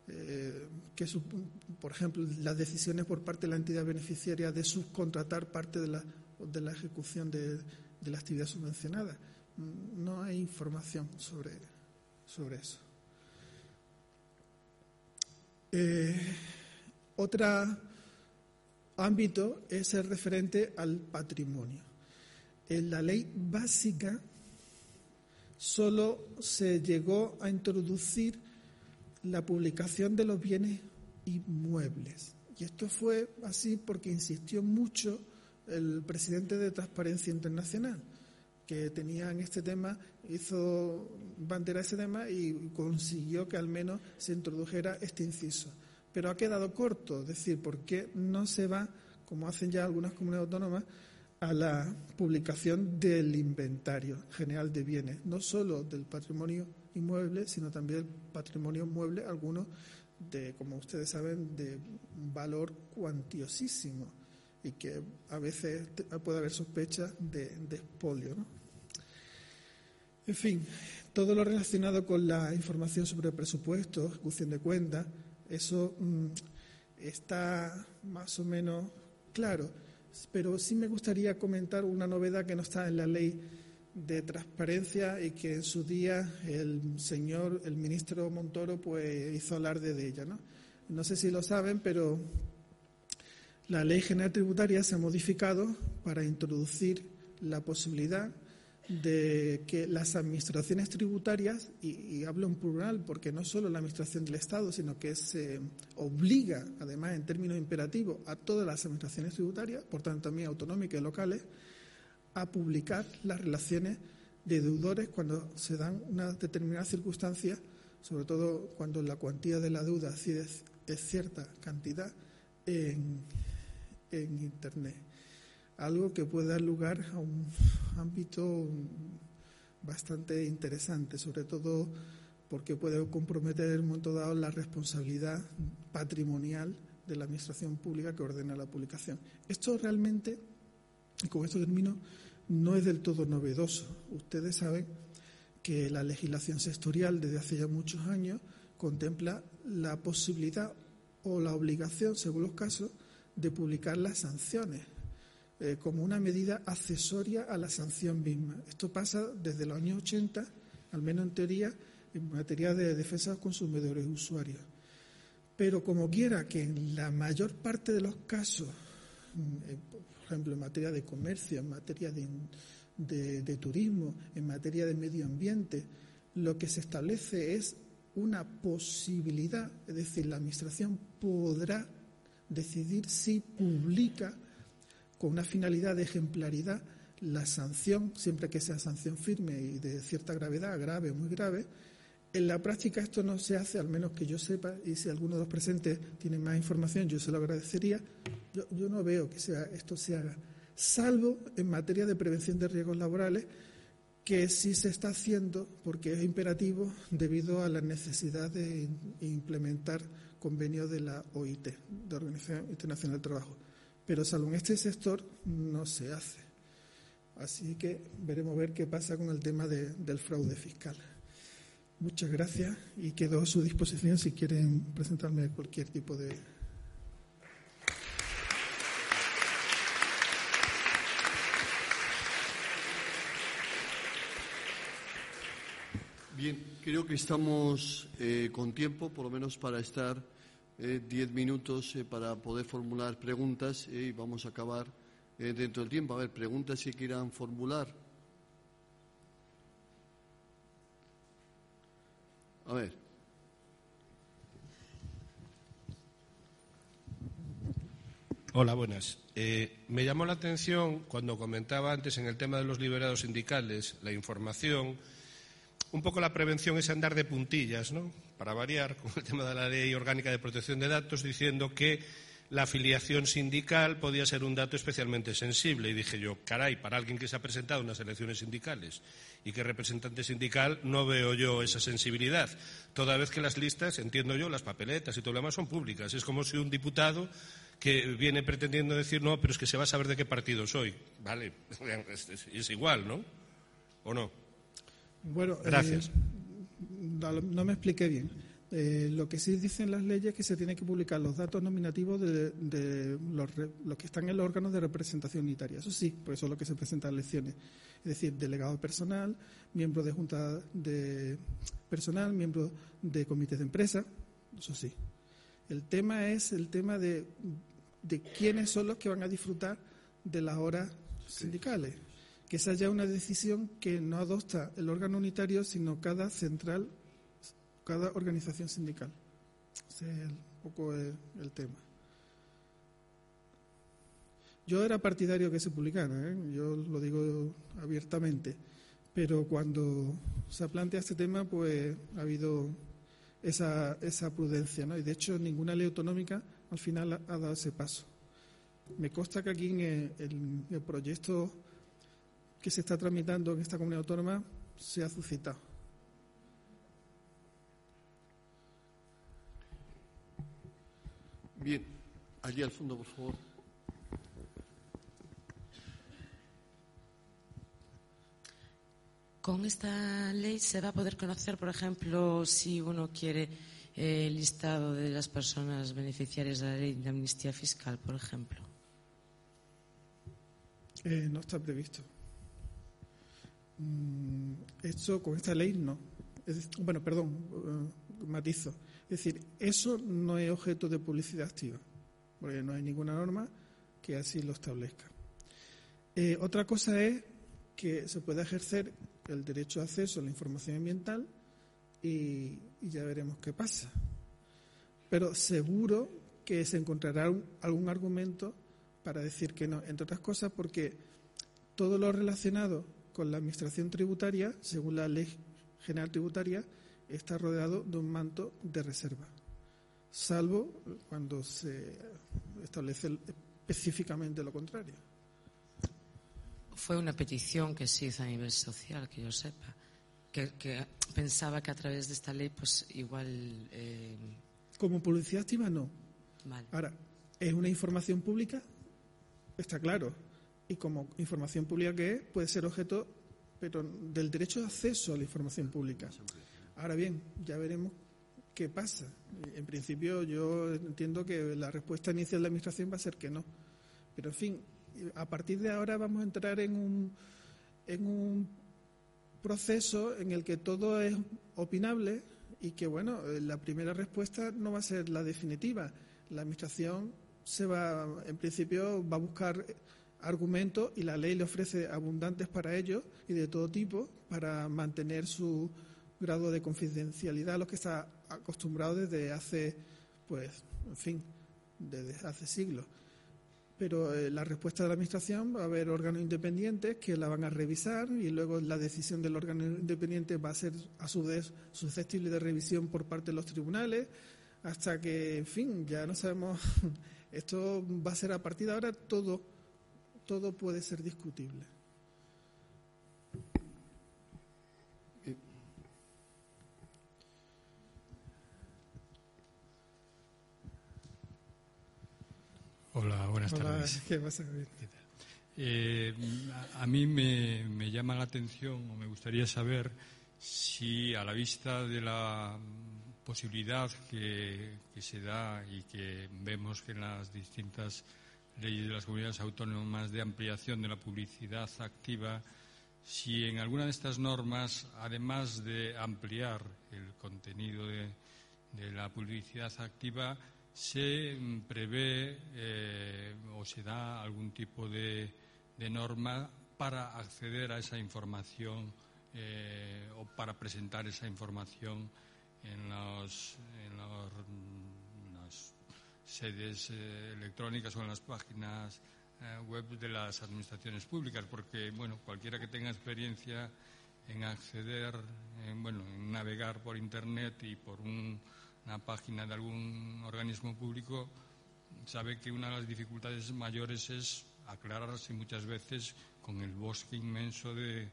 por ejemplo, las decisiones por parte de la entidad beneficiaria de subcontratar parte de la ejecución de la actividad subvencionada? No hay información sobre eso. Otro ámbito es el referente al patrimonio. En la ley básica solo se llegó a introducir la publicación de los bienes inmuebles. Y esto fue así porque insistió mucho el presidente de Transparencia Internacional, que tenía en este tema, hizo bandera ese tema y consiguió que al menos se introdujera este inciso. Pero ha quedado corto, es decir, ¿por qué no se va, como hacen ya algunas comunidades autónomas, a la publicación del inventario general de bienes, no solo del patrimonio inmueble, sino también el patrimonio mueble, algunos como ustedes saben, de un valor cuantiosísimo, y que a veces puede haber sospechas de expolio, ¿no? En fin, todo lo relacionado con la información sobre presupuestos, ejecución de cuentas, eso está más o menos claro, pero sí me gustaría comentar una novedad que no está en la ley de transparencia y que en su día el ministro Montoro pues hizo alarde de ella, ¿no? No sé si lo saben, pero la Ley General Tributaria se ha modificado para introducir la posibilidad de que las administraciones tributarias, y hablo en plural porque no solo la administración del Estado, sino que se obliga, además en términos imperativos, a todas las administraciones tributarias, por tanto también autonómicas y locales, a publicar las relaciones de deudores cuando se dan una determinada circunstancia, sobre todo cuando la cuantía de la deuda es cierta cantidad en Internet. Algo que puede dar lugar a un ámbito bastante interesante, sobre todo porque puede comprometer en un momento dado la responsabilidad patrimonial de la administración pública que ordena la publicación. Esto realmente, y con esto termino, no es del todo novedoso. Ustedes saben que la legislación sectorial desde hace ya muchos años contempla la posibilidad o la obligación, según los casos, de publicar las sanciones como una medida accesoria a la sanción misma. Esto pasa desde los años 80, al menos en teoría, en materia de defensa de los consumidores y usuarios. Pero como quiera que en la mayor parte de los casos, por ejemplo, en materia de comercio, en materia de turismo, en materia de medio ambiente, lo que se establece es una posibilidad, es decir, la Administración podrá decidir si publica con una finalidad de ejemplaridad la sanción, siempre que sea sanción firme y de cierta gravedad, grave o muy grave. En la práctica esto no se hace, al menos que yo sepa, y si alguno de los presentes tiene más información, yo se lo agradecería. Yo no veo que esto se haga, salvo en materia de prevención de riesgos laborales, que sí se está haciendo porque es imperativo debido a la necesidad de implementar convenios de la OIT, de Organización Internacional del Trabajo. Pero salvo en este sector no se hace. Así que veremos ver qué pasa con el tema del fraude fiscal. Muchas gracias y quedo a su disposición si quieren presentarme cualquier tipo de... Bien, creo que estamos con tiempo, por lo menos para estar 10 minutos para poder formular preguntas y vamos a acabar dentro del tiempo. A ver, preguntas que quieran formular. A ver. Hola, buenas. Me llamó la atención cuando comentaba antes en el tema de los liberados sindicales, la información, un poco la prevención es andar de puntillas, ¿no? Para variar, con el tema de la Ley Orgánica de Protección de Datos, diciendo que la afiliación sindical podía ser un dato especialmente sensible. Y dije yo, caray, para alguien que se ha presentado en unas elecciones sindicales y que es representante sindical, no veo yo esa sensibilidad. Toda vez que las listas, entiendo yo, las papeletas y todo lo demás son públicas. Es como si un diputado que viene pretendiendo decir, no, pero es que se va a saber de qué partido soy. Vale, es igual, ¿no? ¿O no? Bueno, gracias. No me expliqué bien. Lo que sí dicen las leyes es que se tienen que publicar los datos nominativos de los que están en los órganos de representación unitaria. Eso sí, por eso es lo que se presenta en elecciones. Es decir, delegado personal, miembro de junta de personal, miembro de comités de empresa, eso sí. El tema es el tema de quiénes son los que van a disfrutar de las horas sindicales. Que esa ya es una decisión que no adopta el órgano unitario, sino cada central, cada organización sindical. Ese es un poco el tema. Yo era partidario que se publicara, yo lo digo abiertamente, pero cuando se plantea este tema, pues ha habido esa prudencia, ¿no? Y de hecho ninguna ley autonómica al final ha dado ese paso. Me consta que aquí en el proyecto que se está tramitando en esta comunidad autónoma se ha suscitado. Bien, allí al fondo, por favor. Con esta ley se va a poder conocer, por ejemplo, si uno quiere el listado de las personas beneficiarias de la ley de amnistía fiscal, por ejemplo. No está previsto. Esto con esta ley no. Matizo. Es decir, eso no es objeto de publicidad activa, porque no hay ninguna norma que así lo establezca. Otra cosa es que se pueda ejercer el derecho de acceso a la información ambiental y ya veremos qué pasa. Pero seguro que se encontrará algún argumento para decir que no, entre otras cosas porque todo lo relacionado con la administración tributaria, según la Ley General Tributaria, está rodeado de un manto de reserva, salvo cuando se establece específicamente lo contrario. Fue una petición que se hizo a nivel social, que yo sepa, que pensaba que a través de esta ley, pues igual... Como publicidad activa, no. Vale. Ahora, ¿es una información pública? Está claro. Y como información pública que es, puede ser objeto, pero del derecho de acceso a la información pública. Ahora bien, ya veremos qué pasa. En principio, yo entiendo que la respuesta inicial de la Administración va a ser que no. Pero, en fin, a partir de ahora vamos a entrar en un proceso en el que todo es opinable y que, bueno, la primera respuesta no va a ser la definitiva. La Administración en principio, va a buscar argumentos y la ley le ofrece abundantes para ello y de todo tipo para mantener su grado de confidencialidad a los que está acostumbrado desde hace, pues, en fin, desde hace siglos. Pero la respuesta de la Administración, va a haber órganos independientes que la van a revisar y luego la decisión del órgano independiente va a ser, a su vez, susceptible de revisión por parte de los tribunales, hasta que, en fin, ya no sabemos. Esto va a ser, a partir de ahora, todo puede ser discutible. Hola, buenas tardes. ¿Qué pasa? ¿Qué tal? A mí me llama la atención, o me gustaría saber si, a la vista de la posibilidad que se da y que vemos que en las distintas leyes de las comunidades autónomas de ampliación de la publicidad activa, si en alguna de estas normas, además de ampliar el contenido de la publicidad activa, se prevé o se da algún tipo de norma para acceder a esa información o para presentar esa información en las sedes electrónicas o en las páginas web de las administraciones públicas, porque bueno, cualquiera que tenga experiencia en acceder, en navegar por Internet y por una página de algún organismo público, sabe que una de las dificultades mayores es aclararse muchas veces con el bosque inmenso de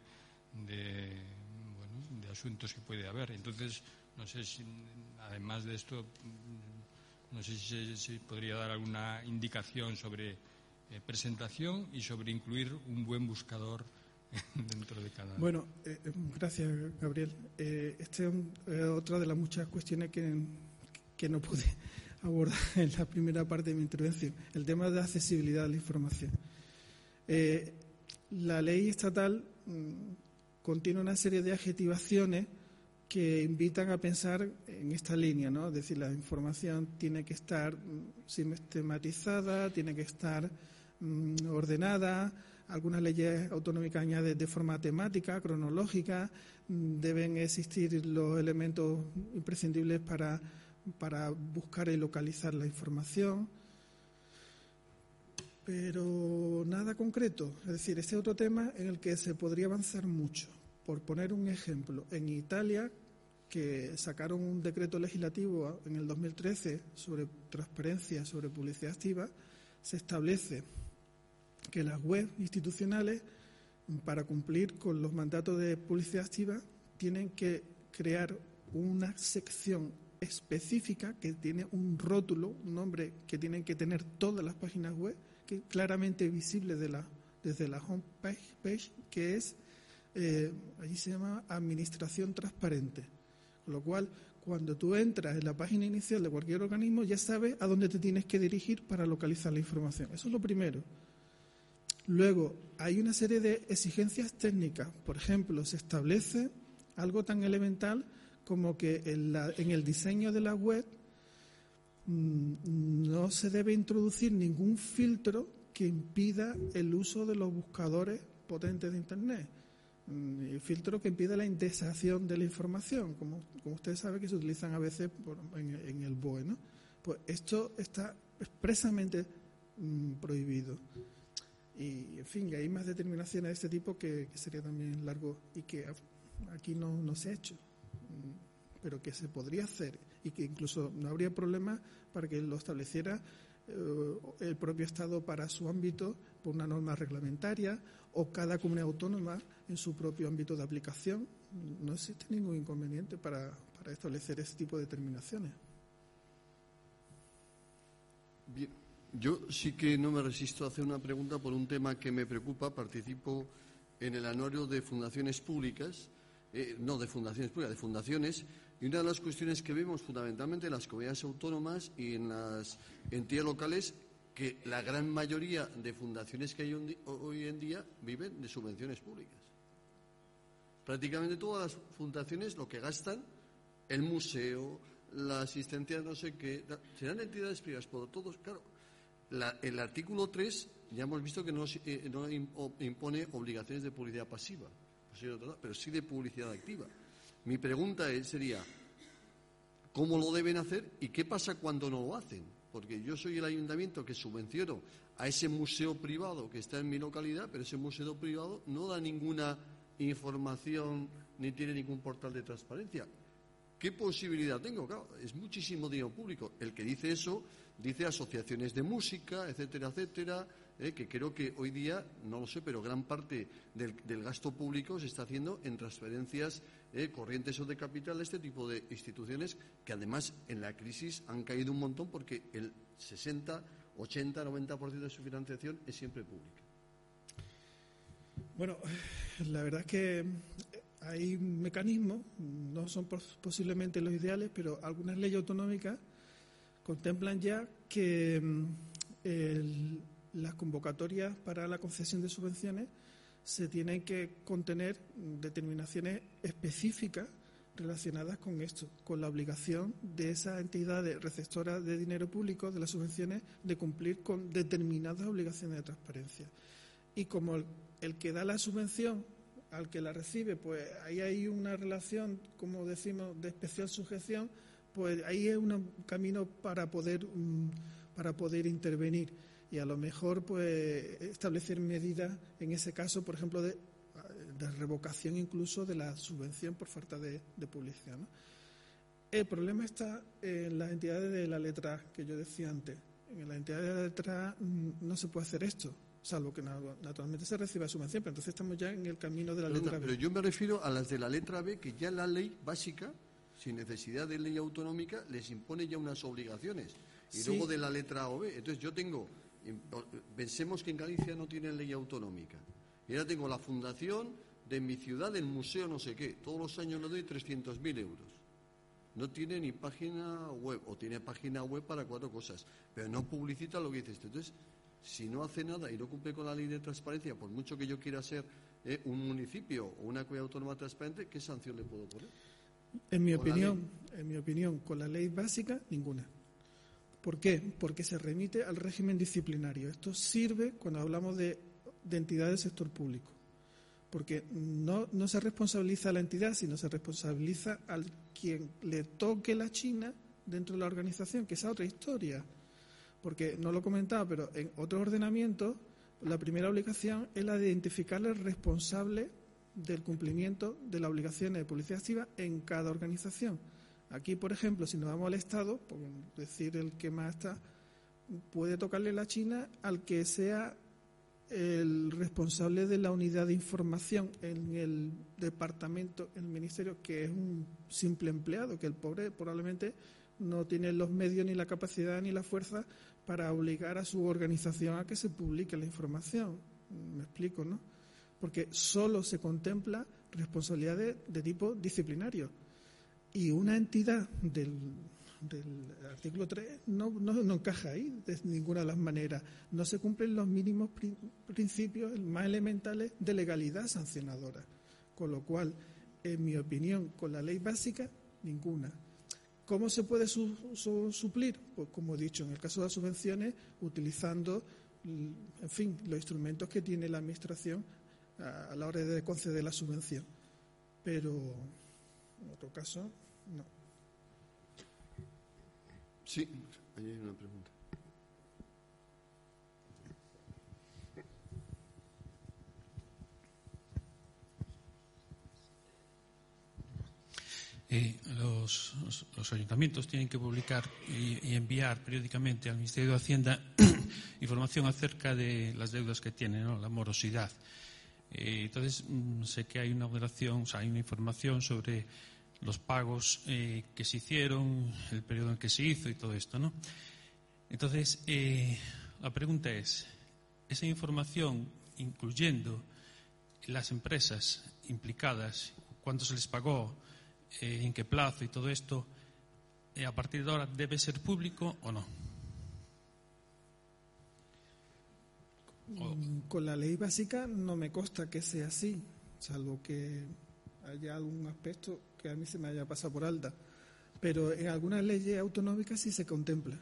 asuntos que puede haber. Entonces, no sé si, además de esto, no sé si se podría dar alguna indicación sobre presentación y sobre incluir un buen buscador dentro de cada... Bueno, gracias, Gabriel. Esta es otra de las muchas cuestiones que no pude abordar en la primera parte de mi intervención, el tema de accesibilidad a la información. La ley estatal contiene una serie de adjetivaciones que invitan a pensar en esta línea, ¿no? Es decir, la información tiene que estar sistematizada, tiene que estar ordenada. Algunas leyes autonómicas añaden de forma temática, cronológica. Deben existir los elementos imprescindibles para buscar y localizar la información. Pero nada concreto. Es decir, este es otro tema en el que se podría avanzar mucho. Por poner un ejemplo, en Italia, que sacaron un decreto legislativo en el 2013 sobre transparencia, sobre publicidad activa, se establece que las webs institucionales, para cumplir con los mandatos de publicidad activa, tienen que crear una sección específica que tiene un rótulo, un nombre que tienen que tener todas las páginas web, que claramente visible desde la homepage, que es, allí se llama Administración Transparente. Con lo cual, cuando tú entras en la página inicial de cualquier organismo, ya sabes a dónde te tienes que dirigir para localizar la información. Eso es lo primero. Luego, hay una serie de exigencias técnicas. Por ejemplo, se establece algo tan elemental como que en el diseño de la web no se debe introducir ningún filtro que impida el uso de los buscadores potentes de Internet. El filtro que impide la indexación de la información, como usted sabe que se utilizan a veces en el BOE, ¿no? Pues esto está expresamente prohibido. Y, en fin, hay más determinaciones de este tipo que sería también largo y que aquí no se ha hecho, pero que se podría hacer y que incluso no habría problema para que lo estableciera el propio Estado para su ámbito por una norma reglamentaria o cada comunidad autónoma en su propio ámbito de aplicación. No existe ningún inconveniente para establecer ese tipo de determinaciones. Bien, yo sí que no me resisto a hacer una pregunta por un tema que me preocupa. Participo en el anuario de fundaciones públicas, de fundaciones, y una de las cuestiones que vemos fundamentalmente en las comunidades autónomas y en las entidades locales, que la gran mayoría de fundaciones que hay hoy en día viven de subvenciones públicas. Prácticamente todas las fundaciones lo que gastan, el museo, la asistencia no sé qué, serán entidades privadas, pero todos, claro. El artículo 3 ya hemos visto que no impone obligaciones de publicidad pasiva, pero sí de publicidad activa. Mi pregunta sería, ¿cómo lo deben hacer y qué pasa cuando no lo hacen? Porque yo soy el ayuntamiento que subvenciono a ese museo privado que está en mi localidad, pero ese museo privado no da ninguna información ni tiene ningún portal de transparencia. ¿Qué posibilidad tengo? Claro, es muchísimo dinero público. El que dice eso dice asociaciones de música, etcétera, etcétera, que creo que hoy día, no lo sé, pero gran parte del gasto público se está haciendo en transferencias corrientes o de capital a este tipo de instituciones que además en la crisis han caído un montón porque el 60, 80, 90% de su financiación es siempre pública. Bueno, la verdad es que hay mecanismos, no son posiblemente los ideales, pero algunas leyes autonómicas contemplan ya que las convocatorias para la concesión de subvenciones se tienen que contener determinaciones específicas relacionadas con esto, con la obligación de esas entidades receptoras de dinero público, de las subvenciones, de cumplir con determinadas obligaciones de transparencia. Y como el que da la subvención al que la recibe, pues ahí hay una relación, como decimos, de especial sujeción, pues ahí es un camino para poder intervenir y a lo mejor pues establecer medidas en ese caso, por ejemplo, de revocación incluso de la subvención por falta de publicidad, ¿no? El problema está en las entidades de la letra A, que yo decía antes. En las entidades de la letra A no se puede hacer esto, salvo que naturalmente se reciba subvención, pero entonces estamos ya en el camino de la letra B. Pero yo me refiero a las de la letra B, que ya la ley básica, sin necesidad de ley autonómica, les impone ya unas obligaciones. Y sí. Luego de la letra A o B. Entonces yo tengo, pensemos que en Galicia no tienen ley autonómica. Y ahora tengo la fundación de mi ciudad, del museo no sé qué. Todos los años le doy 300.000 euros. No tiene ni página web, o tiene página web para 4 cosas, pero no publicita lo que dice esto. Entonces, si no hace nada y no cumple con la ley de transparencia, por mucho que yo quiera ser un municipio o una comunidad autónoma transparente, ¿qué sanción le puedo poner? En mi opinión, con la ley básica, ninguna. ¿Por qué? Porque se remite al régimen disciplinario. Esto sirve cuando hablamos de entidades del sector público. Porque no se responsabiliza a la entidad, sino se responsabiliza al quien le toque la china dentro de la organización, que es otra historia. Porque no lo comentaba, pero en otros ordenamientos la primera obligación es la de identificar al responsable del cumplimiento de las obligaciones de publicidad activa en cada organización. Aquí, por ejemplo, si nos vamos al Estado, por decir el que más está, puede tocarle la china al que sea el responsable de la unidad de información en el departamento, en el ministerio, que es un simple empleado, que el pobre probablemente no tiene los medios ni la capacidad ni la fuerza para obligar a su organización a que se publique la información. Me explico, ¿no? Porque solo se contempla responsabilidades de tipo disciplinario. Y una entidad del artículo 3 no encaja ahí de ninguna de las maneras. No se cumplen los mínimos principios más elementales de legalidad sancionadora. Con lo cual, en mi opinión, con la ley básica, ninguna. ¿Cómo se puede suplir? Pues como he dicho, en el caso de las subvenciones, utilizando, en fin, los instrumentos que tiene la Administración a la hora de conceder la subvención. Pero, en otro caso, no. Sí, ahí hay una pregunta. Los ayuntamientos tienen que publicar y enviar periódicamente al Ministerio de Hacienda información acerca de las deudas que tienen, ¿no? La morosidad. Entonces, sé que hay una relación, o sea, hay una información sobre los pagos que se hicieron, el periodo en que se hizo y todo esto, ¿no? Entonces, la pregunta es, esa información, incluyendo las empresas implicadas, cuánto se les pagó, en qué plazo y todo esto, a partir de ahora debe ser público o no? Con la ley básica no me consta que sea así, salvo que haya algún aspecto que a mí se me haya pasado por alta. Pero en algunas leyes autonómicas sí se contempla.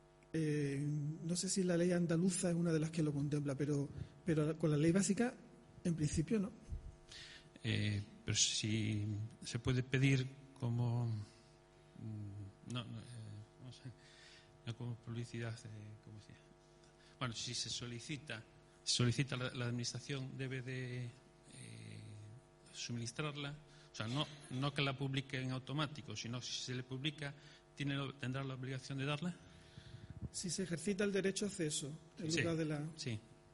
No sé si la ley andaluza es una de las que lo contempla, pero con la ley básica En principio no. Pero si se puede pedir como no como publicidad, ¿cómo se llama? Bueno, si se solicita la administración debe de suministrarla, o sea, no que la publique en automático, sino si se le publica tendrá la obligación de darla. Si se ejercita el derecho a acceso en lugar de la... Sí.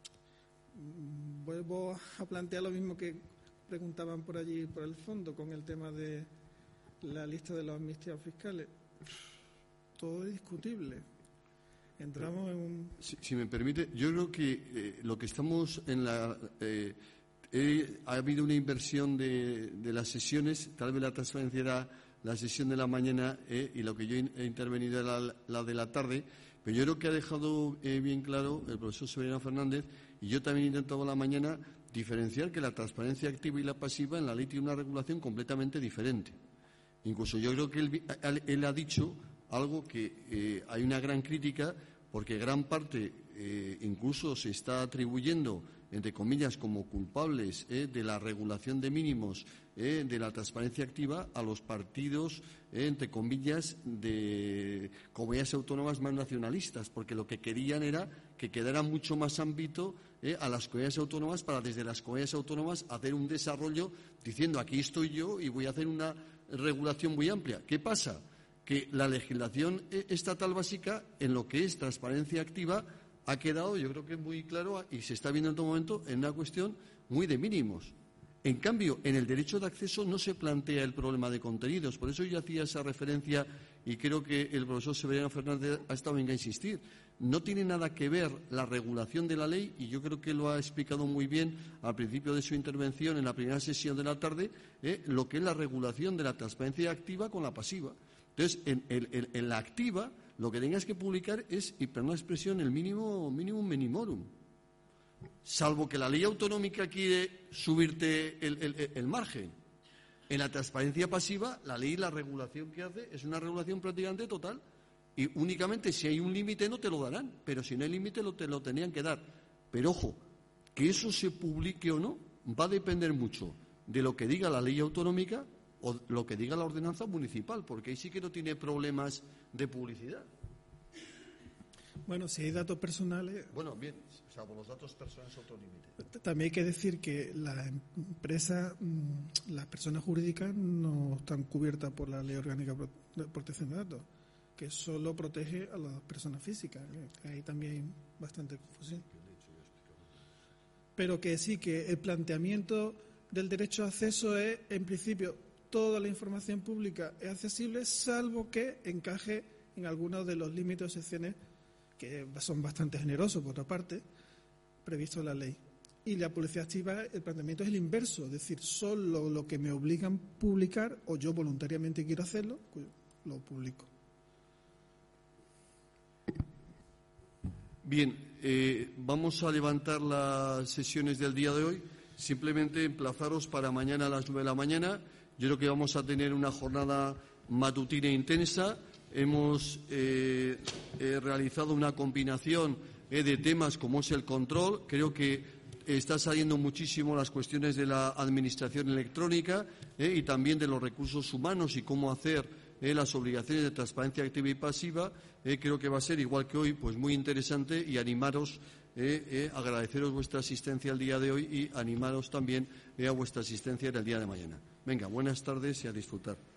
Vuelvo a plantear lo mismo que preguntaban por allí, por el fondo, con el tema de la lista de las amnistías fiscales. Todo es discutible. Entramos en un... Si me permite, yo creo que lo que estamos en la... ha habido una inversión de las sesiones, tal vez la transferencia era la sesión de la mañana y lo que yo he intervenido era la de la tarde, pero yo creo que ha dejado bien claro el profesor Severiano Fernández, y yo también he intentado a la mañana diferenciar que la transparencia activa y la pasiva en la ley tiene una regulación completamente diferente. Incluso yo creo que él ha dicho algo que hay una gran crítica, porque gran parte incluso se está atribuyendo, entre comillas, como culpables de la regulación de mínimos de la transparencia activa a los partidos, entre comillas, de comunidades autónomas más nacionalistas, porque lo que querían era que quedara mucho más ámbito a las comunidades autónomas para desde las comunidades autónomas hacer un desarrollo diciendo aquí estoy yo y voy a hacer una regulación muy amplia. ¿Qué pasa? Que la legislación estatal básica en lo que es transparencia activa ha quedado, yo creo que muy claro y se está viendo en todo momento en una cuestión muy de mínimos. En cambio, en el derecho de acceso no se plantea el problema de contenidos. Por eso yo hacía esa referencia y creo que el profesor Severiano Fernández ha estado en insistir. No tiene nada que ver la regulación de la ley, y yo creo que lo ha explicado muy bien al principio de su intervención en la primera sesión de la tarde, lo que es la regulación de la transparencia activa con la pasiva. Entonces, en la activa, lo que tengas que publicar es, y perdón la expresión, el mínimo minimorum. Salvo que la ley autonómica quiere subirte el margen. En la transparencia pasiva, la ley, la regulación que hace es una regulación prácticamente total. Y únicamente si hay un límite no te lo darán, pero si no hay límite te lo tenían que dar. Pero ojo, que eso se publique o no va a depender mucho de lo que diga la ley autonómica o lo que diga la ordenanza municipal, porque ahí sí que no tiene problemas de publicidad. Bueno, si hay datos personales... Bueno, bien, o sea, por los datos personales es otro límite. También hay que decir que las empresas, las personas jurídicas no están cubiertas por la Ley Orgánica de Protección de Datos, que solo protege a las personas físicas. Ahí también hay bastante confusión. Pero que sí, que el planteamiento del derecho a acceso es, en principio, toda la información pública es accesible, salvo que encaje en algunos de los límites o excepciones que son bastante generosos, por otra parte, previsto en la ley. Y la publicidad activa, el planteamiento es el inverso, es decir, solo lo que me obligan a publicar, o yo voluntariamente quiero hacerlo, lo publico. Bien, vamos a levantar las sesiones del día de hoy. Simplemente emplazaros para mañana a las 9 de la mañana. Yo creo que vamos a tener una jornada matutina intensa. Hemos realizado una combinación de temas como es el control. Creo que está saliendo muchísimo las cuestiones de la administración electrónica y también de los recursos humanos y cómo hacer las obligaciones de transparencia activa y pasiva. Creo que va a ser, igual que hoy, pues muy interesante, y animaros, agradeceros vuestra asistencia el día de hoy y animaros también a vuestra asistencia en el día de mañana. Venga, buenas tardes y a disfrutar.